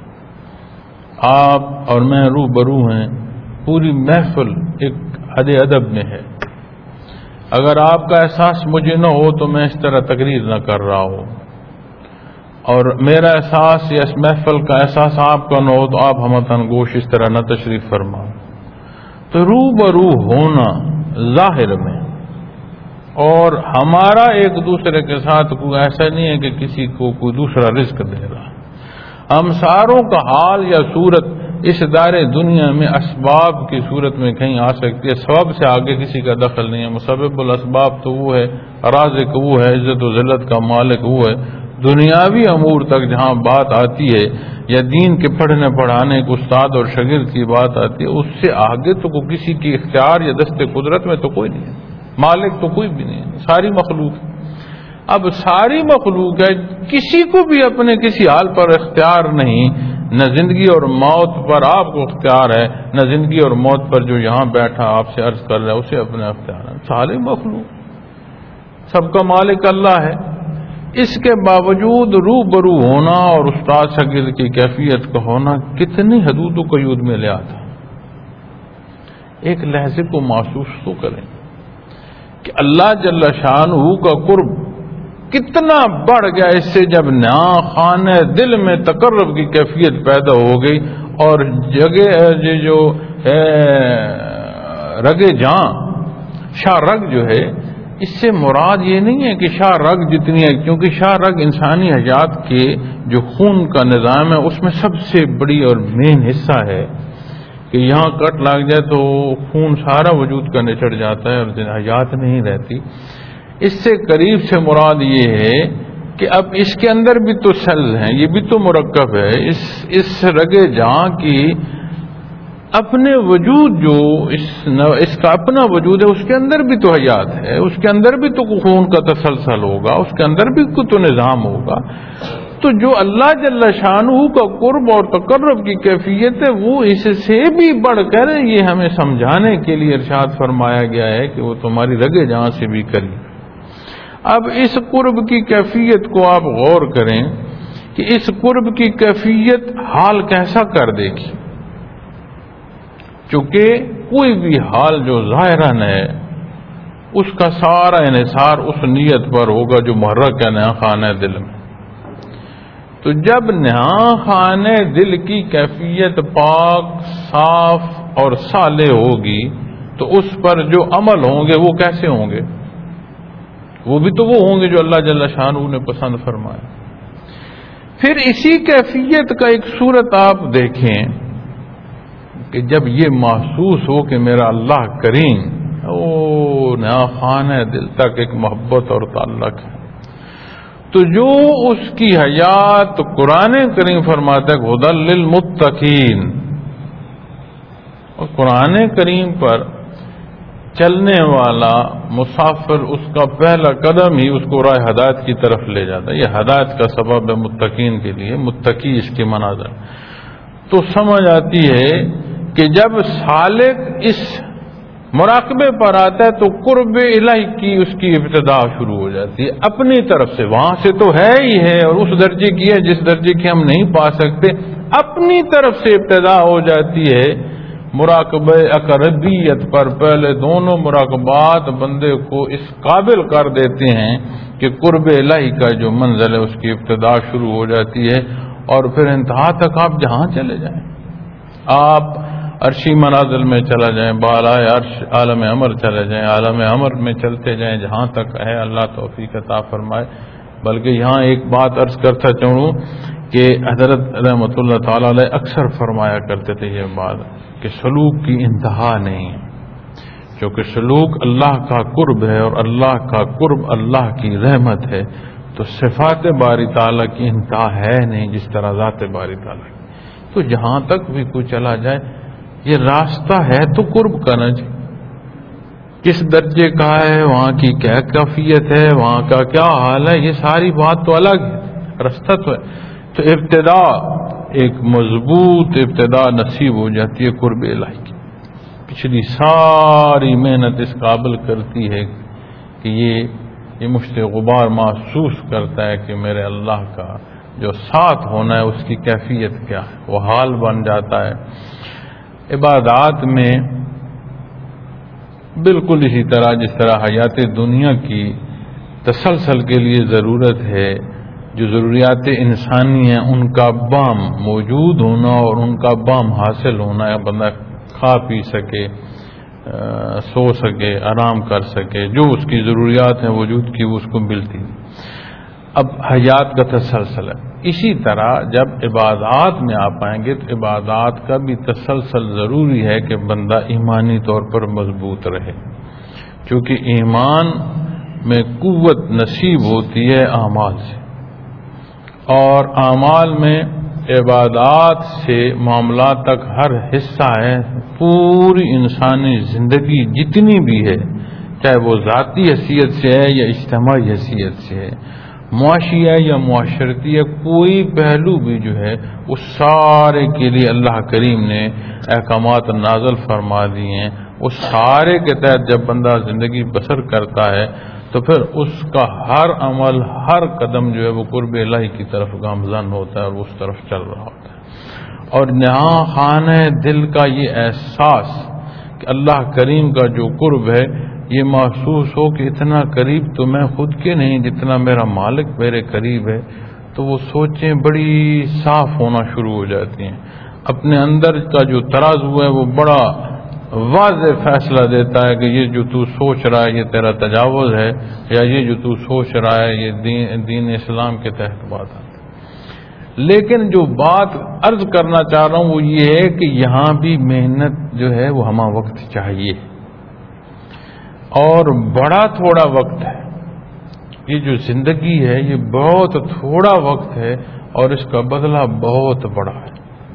آپ اور میں روبرو ہیں، پوری محفل ایک حد ادب میں ہے۔ اگر آپ کا احساس مجھے نہ ہو تو میں اس طرح تقریر نہ کر رہا ہوں، اور میرا احساس یا اس محفل کا احساس آپ کا نہ ہو تو آپ ہمتن گوش اس طرح نہ تشریف فرما۔ تو روبرو ہونا ظاہر میں، اور ہمارا ایک دوسرے کے ساتھ کوئی ایسا نہیں ہے کہ کسی کو کوئی دوسرا رزق دے رہا، ہم ساروں کا حال یا صورت اس دائرے دنیا میں اسباب کی صورت میں کہیں آ سکتی ہے، سبب سے آگے کسی کا دخل نہیں ہے۔ مسبب الاسباب تو وہ ہے، رازق وہ ہے، عزت و ذلت کا مالک وہ ہے۔ دنیاوی امور تک جہاں بات آتی ہے یا دین کے پڑھنے پڑھانے کے استاد اور شاگرد کی بات آتی ہے، اس سے آگے تو کو کسی کی اختیار یا دست قدرت میں تو کوئی نہیں ہے، مالک تو کوئی بھی نہیں ہے، ساری مخلوق ہے۔ اب ساری مخلوق ہے، کسی کو بھی اپنے کسی حال پر اختیار نہیں، نہ زندگی اور موت پر آپ کو اختیار ہے، نہ زندگی اور موت پر جو یہاں بیٹھا آپ سے عرض کر رہا ہے اسے اپنے اختیار ہے۔ ساری مخلوق، سب کا مالک اللہ ہے، اس کے باوجود روبرو ہونا اور استاد شاگرد کی کیفیت کا ہونا کتنی حدود و قیود میں لے آتا۔ ایک لحظے کو محسوس تو کریں کہ اللہ جل شانہ کا قرب کتنا بڑھ گیا اس سے جب نا خانہ دل میں تقرب کی کیفیت پیدا ہو گئی، اور جگہ جو رگے جاں شاہ رگ جو ہے، اس سے مراد یہ نہیں ہے کہ شاہ رگ جتنی ہے، کیونکہ شاہ رگ انسانی حیات کے جو خون کا نظام ہے اس میں سب سے بڑی اور مین حصہ ہے کہ یہاں کٹ لگ جائے تو خون سارا وجود کا نچڑ جاتا ہے اور حیات نہیں رہتی۔ اس سے قریب سے مراد یہ ہے کہ اب اس کے اندر بھی تو سیل ہیں، یہ بھی تو مرکب ہے، اس اس رگے جہاں کی اپنے وجود جو اس اس کا اپنا وجود ہے، اس کے اندر بھی تو حیات ہے، اس کے اندر بھی تو خون کا تسلسل ہوگا، اس کے اندر بھی کوئی تو نظام ہوگا۔ تو جو اللہ جل شانہ کا قرب اور تقرب کی کیفیت ہے وہ اس سے بھی بڑھ کر یہ ہمیں سمجھانے کے لیے ارشاد فرمایا گیا ہے کہ وہ تمہاری رگے جہاں سے بھی قریب۔ اب اس قرب کی کیفیت کو آپ غور کریں کہ اس قرب کی کیفیت حال کیسا کر دے گی، چونکہ کوئی بھی حال جو ظاہراً ہے اس کا سارا انحصار اس نیت پر ہوگا جو محرک ہے نہاں خانہ دل میں۔ تو جب نہاں خانہ دل کی کیفیت پاک، صاف اور صالح ہوگی تو اس پر جو عمل ہوں گے وہ کیسے ہوں گے؟ وہ بھی تو وہ ہوں گے جو اللہ جل شانہ نے پسند فرمایا۔ پھر اسی کیفیت کا ایک صورت آپ دیکھیں کہ جب یہ محسوس ہو کہ میرا اللہ کریم او نہاں خانہ دل تک ایک محبت اور تعلق ہے، تو جو اس کی حیات قرآن کریم فرماتا ہے ہدی للمتقین، اور قرآن کریم پر چلنے والا مسافر اس کا پہلا قدم ہی اس کو راہ ہدایت کی طرف لے جاتا ہے۔ یہ ہدایت کا سبب ہے متقین کے لیے، متقی اس کے مناظر۔ تو سمجھ آتی ہے کہ جب سالک اس مراقبے پر آتا ہے تو قرب الہی کی اس کی ابتدا شروع ہو جاتی ہے اپنی طرف سے، وہاں سے تو ہے ہی ہے اور اس درجے کی ہے جس درجے کی ہم نہیں پا سکتے، اپنی طرف سے ابتدا ہو جاتی ہے مراقبہ اقربیت پر۔ پہلے دونوں مراقبات بندے کو اس قابل کر دیتے ہیں کہ قرب الہی کا جو منزل ہے اس کی ابتدا شروع ہو جاتی ہے، اور پھر انتہا تک آپ جہاں چلے جائیں، آپ عرشی منازل میں چلا جائیں، بالائے عرش عالم امر چلے جائیں، عالم امر میں چلتے جائیں جہاں تک ہے، اللہ توفیق عطا فرمائے۔ بلکہ یہاں ایک بات عرض کرتا چاہوں کہ حضرت رحمۃ اللہ تعالی علیہ اکثر فرمایا کرتے تھے یہ بات کہ سلوک کی انتہا نہیں ہے، کیونکہ سلوک اللہ کا قرب ہے اور اللہ کا قرب اللہ کی رحمت ہے، تو صفات باری تعالیٰ کی انتہا ہے نہیں جس طرح ذات باری تعالیٰ کی۔ تو جہاں تک بھی کوئی چلا جائے یہ راستہ ہے تو قرب کا نا جی، کس درجے کا ہے، وہاں کی کیا کیفیت ہے، وہاں کا کیا حال ہے، یہ ساری بات تو الگ ہے، راستہ تو ہے۔ تو ابتدا ایک مضبوط ابتدا نصیب ہو جاتی ہے قرب الہی کی، پچھلی ساری محنت اس قابل کرتی ہے کہ یہ یہ مشت غبار محسوس کرتا ہے کہ میرے اللہ کا جو ساتھ ہونا ہے اس کی کیفیت کیا ہے، وہ حال بن جاتا ہے۔ عبادات میں بالکل اسی طرح جس طرح حیات دنیا کی تسلسل کے لیے ضرورت ہے، جو ضروریات انسانی ہیں ان کا بام موجود ہونا اور ان کا بام حاصل ہونا ہے، بندہ کھا پی سکے، سو سکے، آرام کر سکے، جو اس کی ضروریات ہیں وجود کی وہ اس کو ملتی۔ اب حیات کا تسلسل ہے، اسی طرح جب عبادات میں آپ آئیں گے تو عبادات کا بھی تسلسل ضروری ہے کہ بندہ ایمانی طور پر مضبوط رہے، چونکہ ایمان میں قوت نصیب ہوتی ہے اعمال سے، اور اعمال میں عبادات سے معاملات تک ہر حصہ ہے، پوری انسانی زندگی جتنی بھی ہے، چاہے وہ ذاتی حیثیت سے ہے یا اجتماعی حیثیت سے ہے، معاشی ہے یا معاشرتی ہے، کوئی پہلو بھی جو ہے اس سارے کے لیے اللہ کریم نے احکامات نازل فرما دیے ہیں۔ اس سارے کے تحت جب بندہ زندگی بسر کرتا ہے تو پھر اس کا ہر عمل، ہر قدم جو ہے وہ قرب الہی کی طرف گامزن ہوتا ہے اور اس طرف چل رہا ہوتا ہے۔ اور نہاں خانہ دل کا یہ احساس کہ اللہ کریم کا جو قرب ہے یہ محسوس ہو کہ اتنا قریب تو میں خود کے نہیں جتنا میرا مالک میرے قریب ہے، تو وہ سوچیں بڑی صاف ہونا شروع ہو جاتی ہیں۔ اپنے اندر کا جو ترازو ہے وہ بڑا واضح فیصلہ دیتا ہے کہ یہ جو تو سوچ رہا ہے یہ تیرا تجاوز ہے، یا یہ جو تو سوچ رہا ہے یہ دین, دین اسلام کے تحت بات ہے۔ لیکن جو بات عرض کرنا چاہ رہا ہوں وہ یہ ہے کہ یہاں بھی محنت جو ہے وہ ہمہ وقت چاہیے، اور بڑا تھوڑا وقت ہے۔ یہ جو زندگی ہے یہ بہت تھوڑا وقت ہے اور اس کا بدلہ بہت بڑا ہے۔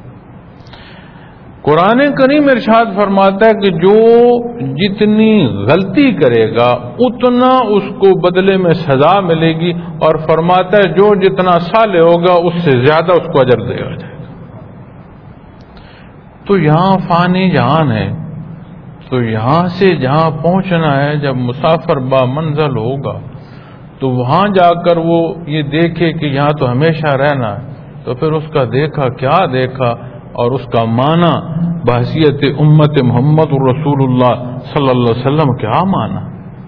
قرآن کریم ارشاد فرماتا ہے کہ جو جتنی غلطی کرے گا اتنا اس کو بدلے میں سزا ملے گی، اور فرماتا ہے جو جتنا صالح ہوگا اس سے زیادہ اس کو اجر دیا جائے گا۔ تو یہاں فانی جہان ہے، تو یہاں سے جہاں پہنچنا ہے، جب مسافر با منزل ہوگا تو وہاں جا کر وہ یہ دیکھے کہ یہاں تو ہمیشہ رہنا ہے، تو پھر اس کا دیکھا کیا دیکھا اور اس کا معنی بحیثیت امت محمد رسول اللہ صلی اللہ علیہ وسلم کیا معنی،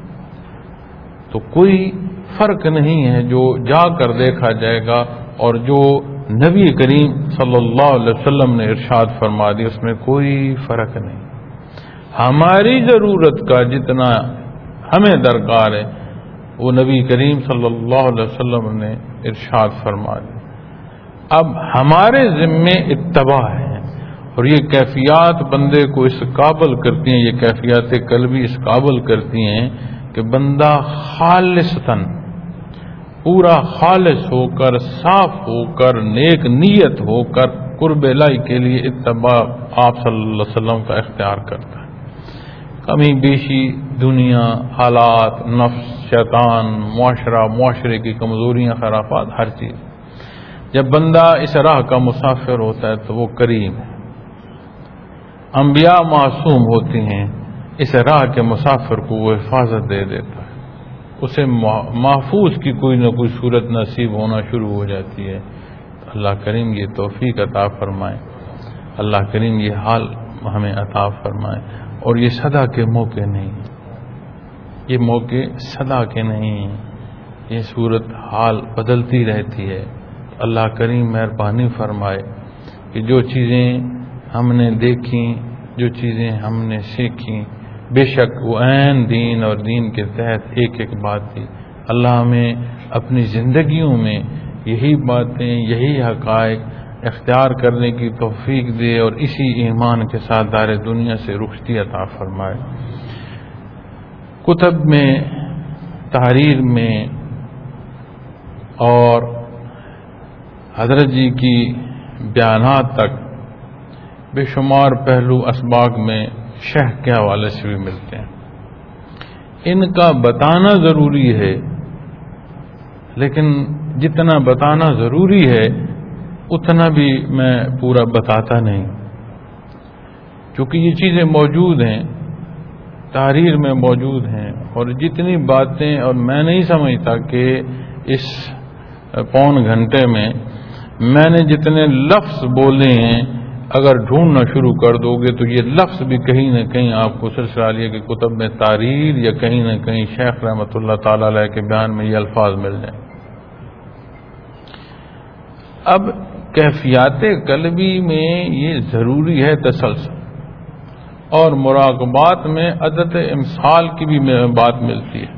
تو کوئی فرق نہیں ہے جو جا کر دیکھا جائے گا، اور جو نبی کریم صلی اللہ علیہ وسلم نے ارشاد فرما دی اس میں کوئی فرق نہیں۔ ہماری ضرورت کا جتنا ہمیں درکار ہے وہ نبی کریم صلی اللہ علیہ وسلم نے ارشاد فرما دی۔ اب ہمارے ذمے اتباع ہے، اور یہ کیفیات بندے کو اس قابل کرتی ہیں، یہ کیفیات قلبی اس قابل کرتی ہیں کہ بندہ خالصتاً پورا خالص ہو کر، صاف ہو کر، نیک نیت ہو کر قرب الہی کے لیے اتباع آپ صلی اللہ علیہ وسلم کا اختیار کرتا ہے۔ کمی بیشی، دنیا، حالات، نفس، شیطان، معاشرہ، معاشرے کی کمزوریاں، خرافات، ہر چیز، جب بندہ اس راہ کا مسافر ہوتا ہے تو وہ کریم ہے۔ انبیاء معصوم ہوتی ہیں، اس راہ کے مسافر کو وہ حفاظت دے دیتا ہے، اسے محفوظ کی کوئی نہ کوئی صورت نصیب ہونا شروع ہو جاتی ہے۔ اللہ کریم یہ توفیق عطا فرمائے، اللہ کریم یہ حال ہمیں عطا فرمائے۔ اور یہ صدا کے موقع نہیں، یہ موقع صدا کے نہیں ہیں، یہ صورت حال بدلتی رہتی ہے۔ اللہ کریم مہربانی فرمائے کہ جو چیزیں ہم نے دیکھیں، جو چیزیں ہم نے سیکھیں، بے شک وہ عین دین اور دین کے تحت ایک ایک بات تھی۔ اللہ ہمیں اپنی زندگیوں میں یہی باتیں، یہی حقائق اختیار کرنے کی توفیق دے، اور اسی ایمان کے ساتھ دار دنیا سے رخصتی عطا فرمائے۔ کتب میں، تحریر میں، اور حضرت جی کی بیانات تک بے شمار پہلو اسباق میں شہ کے حوالے سے بھی ملتے ہیں۔ ان کا بتانا ضروری ہے، لیکن جتنا بتانا ضروری ہے اتنا بھی میں پورا بتاتا نہیں، کیونکہ یہ چیزیں موجود ہیں، تحریر میں موجود ہیں، اور جتنی باتیں، اور میں نہیں سمجھتا کہ اس پون گھنٹے میں میں نے جتنے لفظ بولے ہیں اگر ڈھونڈنا شروع کر دو گے تو یہ لفظ بھی کہیں نہ کہیں آپ کو سلسلہ عالیہ کی کتب میں تحریر یا کہیں نہ کہیں شیخ رحمۃ اللہ تعالی علیہ کے بیان میں یہ الفاظ مل جائیں۔ اب کیفیات قلبی میں یہ ضروری ہے تسلسل، اور مراقبات میں عدد امثال کی بھی بات ملتی ہے،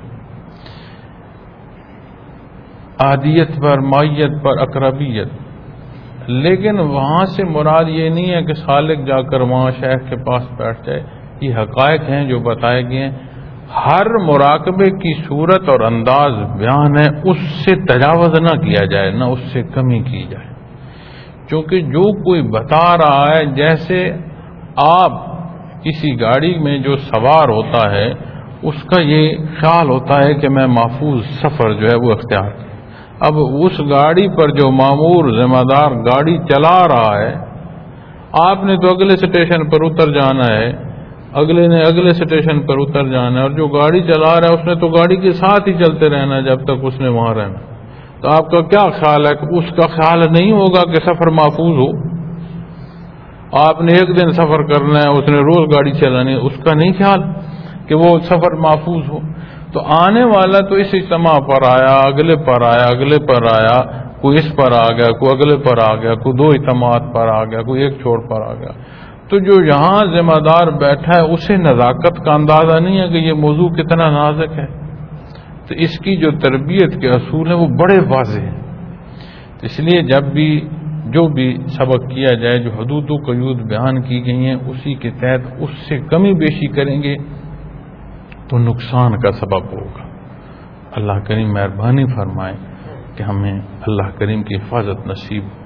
عادیت پر، مائیت پر، اقربیت، لیکن وہاں سے مراد یہ نہیں ہے کہ سالک جا کر وہاں شیخ کے پاس بیٹھ جائے۔ یہ حقائق ہیں جو بتائے گئے ہیں، ہر مراقبے کی صورت اور انداز بیان ہے، اس سے تجاوز نہ کیا جائے، نہ اس سے کمی کی جائے، چونکہ جو کوئی بتا رہا ہے، جیسے آپ کسی گاڑی میں جو سوار ہوتا ہے اس کا یہ خیال ہوتا ہے کہ میں محفوظ سفر جو ہے وہ اختیار کروں۔ اب اس گاڑی پر جو مامور ذمہ دار گاڑی چلا رہا ہے، آپ نے تو اگلے اسٹیشن پر اتر جانا ہے، اگلے نے اگلے اسٹیشن پر اتر جانا ہے، اور جو گاڑی چلا رہا ہے اس نے تو گاڑی کے ساتھ ہی چلتے رہنا ہے جب تک اس نے وہاں رہنا۔ تو آپ کا کیا خیال ہے کہ اس کا خیال نہیں ہوگا کہ سفر محفوظ ہو؟ آپ نے ایک دن سفر کرنا ہے، اس نے روز گاڑی چلانی ہے، اس کا نہیں خیال کہ وہ سفر محفوظ ہو؟ تو آنے والا تو اس اجتماع پر آیا، اگلے پر آیا، اگلے پر آیا، کوئی اس پر آ گیا، کوئی اگلے پر آ گیا، کوئی دو اجتماعات پر آ گیا، کوئی ایک چھوڑ پر آ گیا۔ تو جو یہاں ذمہ دار بیٹھا ہے اسے نزاکت کا اندازہ نہیں ہے کہ یہ موضوع کتنا نازک ہے۔ تو اس کی جو تربیت کے اصول ہیں وہ بڑے واضح ہیں۔ اس لیے جب بھی جو بھی سبق کیا جائے، جو حدود و قیود بیان کی گئی ہیں، اسی کے تحت اس سے کمی بیشی کریں گے تو نقصان کا سبب ہوگا۔ اللہ کریم مہربانی فرمائے کہ ہمیں اللہ کریم کی حفاظت نصیب ہو۔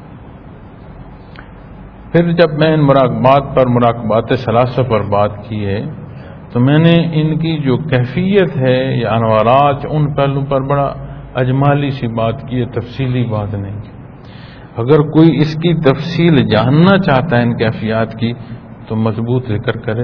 پھر جب میں ان مراقبات پر مراقبات ثلاثہ پر بات کی ہے تو میں نے ان کی جو کیفیت ہے یا انوارات ان پہلو پر بڑا اجمالی سی بات کی ہے، تفصیلی بات نہیں کی۔ اگر کوئی اس کی تفصیل جاننا چاہتا ہے ان کیفیات کی تو مضبوط ذکر کریں،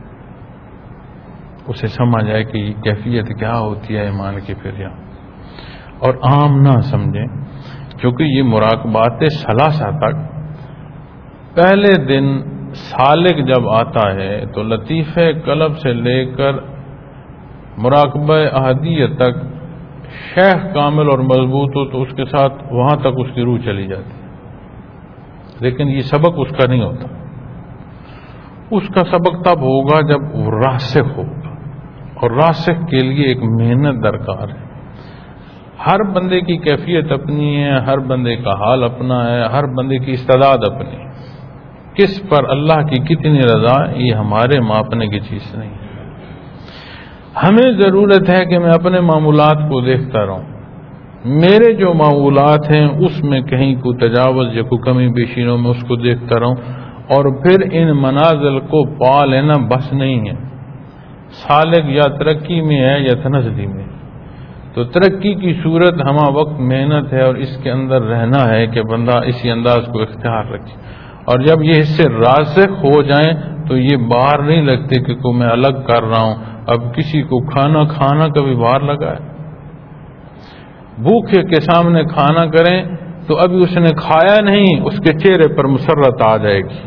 اسے سمجھ آئے کہ یہ کیفیت کیا ہوتی ہے ایمان کی، پھر یہاں اور عام نہ سمجھیں، کیونکہ یہ مراقبات ثلاثہ تک پہلے دن سالک جب آتا ہے تو لطیفہ قلب سے لے کر مراقبہ احدیہ تک شیخ کامل اور مضبوط ہو تو اس کے ساتھ وہاں تک اس کی روح چلی جاتی ہے، لیکن یہ سبق اس کا نہیں ہوتا۔ اس کا سبق تب ہوگا جب وہ راسخ ہوگا، اور راسخ کے لیے ایک محنت درکار ہے۔ ہر بندے کی کیفیت اپنی ہے، ہر بندے کا حال اپنا ہے، ہر بندے کی استعداد اپنی ہے۔ کس پر اللہ کی کتنی رضا یہ ہمارے ماپنے کی چیز نہیں ہے۔ ہمیں ضرورت ہے کہ میں اپنے معمولات کو دیکھتا رہوں، میرے جو معمولات ہیں اس میں کہیں کو تجاوز یا کوئی کمی بیشی نہ ہو، میں اس کو دیکھتا رہوں، اور پھر ان منازل کو پا لینا بس نہیں ہے۔ سالک یا ترقی میں ہے یا تنزلی میں، تو ترقی کی صورت ہمہ وقت محنت ہے، اور اس کے اندر رہنا ہے کہ بندہ اسی انداز کو اختیار رکھے، اور جب یہ حصے راسخ ہو جائیں تو یہ باہر نہیں لگتے کہ کو میں الگ کر رہا ہوں۔ اب کسی کو کھانا کھانا کبھی باہر لگا ہے؟ بھوکے کے سامنے کھانا کریں تو ابھی اس نے کھایا نہیں، اس کے چہرے پر مسرت آ جائے گی،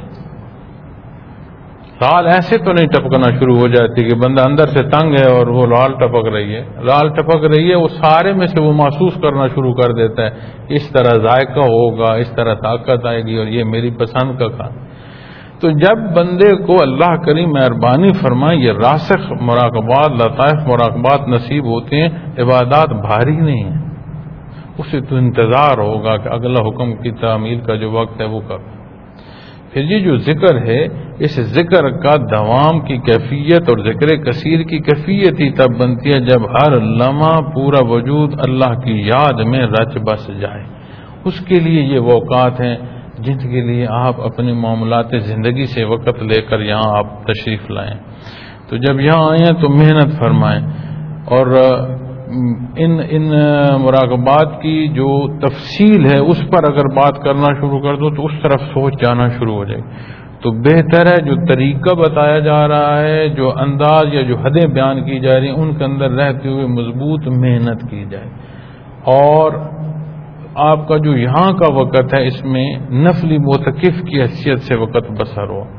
لال ایسے تو نہیں ٹپکنا شروع ہو جاتی کہ بندہ اندر سے تنگ ہے اور وہ لال ٹپک رہی ہے، لال ٹپک رہی ہے، وہ سارے میں سے وہ محسوس کرنا شروع کر دیتا ہے اس طرح ذائقہ ہوگا، اس طرح طاقت آئے گی، اور یہ میری پسند کا کھانا۔ تو جب بندے کو اللہ کریم مہربانی فرمائے یہ راسخ مراقبات، لطائف مراقبات نصیب ہوتے ہیں، عبادات بھاری نہیں ہیں، اسے تو انتظار ہوگا کہ اگلا حکم کی تعمیل کا جو وقت ہے وہ کب۔ پھر یہ جو ذکر ہے، اس ذکر کا دوام کی کیفیت اور ذکر کثیر کی کیفیت ہی تب بنتی ہے جب ہر لمحہ پورا وجود اللہ کی یاد میں رچ بس جائے۔ اس کے لیے یہ اوقات ہیں جن کے لیے آپ اپنے معاملات زندگی سے وقت لے کر یہاں آپ تشریف لائیں۔ تو جب یہاں آئیں تو محنت فرمائیں، اور ان ان مراقبات کی جو تفصیل ہے اس پر اگر بات کرنا شروع کر دو تو اس طرف سوچ جانا شروع ہو جائے، تو بہتر ہے جو طریقہ بتایا جا رہا ہے، جو انداز یا جو حدیں بیان کی جا رہی ہیں، ان کے اندر رہتے ہوئے مضبوط محنت کی جائے، اور آپ کا جو یہاں کا وقت ہے اس میں نفلی معتکف کی حیثیت سے وقت بسر ہو،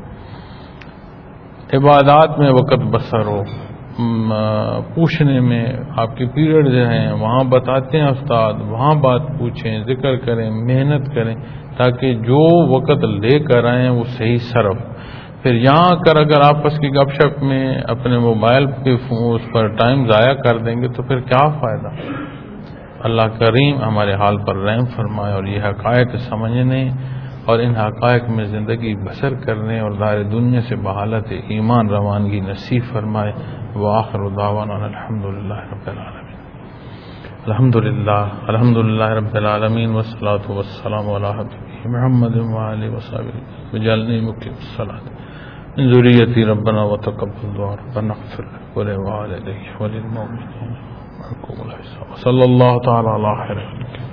عبادات میں وقت بسر ہو، پوچھنے میں آپ کے پیریڈ ہیں وہاں بتاتے ہیں استاد، وہاں بات پوچھیں، ذکر کریں، محنت کریں، تاکہ جو وقت لے کر آئیں وہ صحیح صرف۔ پھر یہاں کر اگر آپس کی گپ شپ میں اپنے موبائل کے اس پر ٹائم ضائع کر دیں گے تو پھر کیا فائدہ۔ اللہ کریم ہمارے حال پر رحم فرمائے، اور یہ حقائق سمجھنے اور ان حقائق میں زندگی بسر کرنے اور دار دنیا سے بحالت ایمان روانگی نصیب فرمائے۔ وآخر دعوانا الحمدللہ رب العالمین۔ الحمدللہ الحمدللہ رب العالمین والصلاة والسلام علی حبیبہ محمد وآلہ وصحبہ وجعلنی مقیم الصلاۃ من ذریتی ربنا وتقبل دعاء ربنا اغفر ولوالدی وللمؤمنین وصلی اللہ تعالی علی خیر